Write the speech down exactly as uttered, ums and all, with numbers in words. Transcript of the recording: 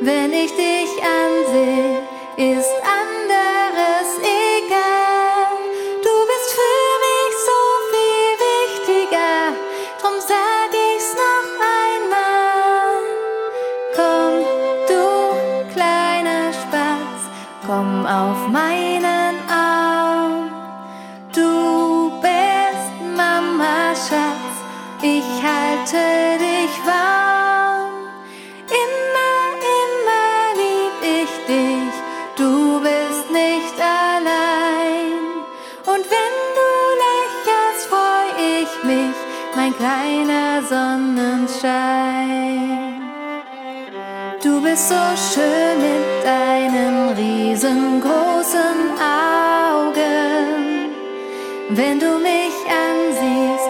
Wenn ich dich ansehe, ist anderes egal. Du bist für mich so viel wichtiger, drum sag ich's noch einmal. Komm, du kleiner Spatz, komm auf meinen Arm. Du bist Mama Schatz, ich halte dich warm. Immer, immer lieb ich dich, du bist nicht allein. Und wenn du lächelst, freu ich mich, mein kleiner Sonnenschein. Du bist so schön mit deinen riesengroßen Augen. Wenn du mich ansiehst,